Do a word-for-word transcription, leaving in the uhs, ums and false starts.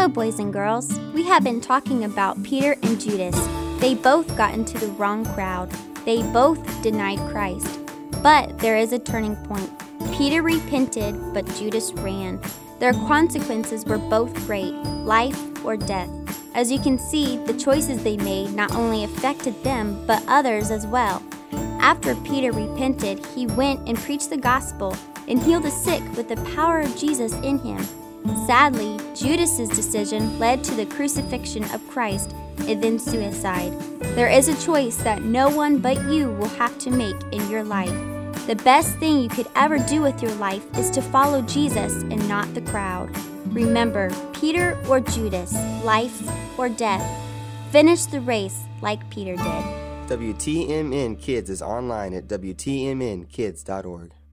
So, boys and girls, we have been talking about Peter and Judas. They both got into the wrong crowd. They both denied Christ. But there is a turning point. Peter repented, but Judas ran. Their consequences were both great, life or death. As you can see, the choices they made not only affected them, but others as well. After Peter repented, he went and preached the gospel and healed the sick with the power of Jesus in him. Sadly, Judas's decision led to the crucifixion of Christ and then suicide. There is a choice that no one but you will have to make in your life. The best thing you could ever do with your life is to follow Jesus and not the crowd. Remember, Peter or Judas, life or death. Finish the race like Peter did. W T M N Kids is online at W T M N kids dot org.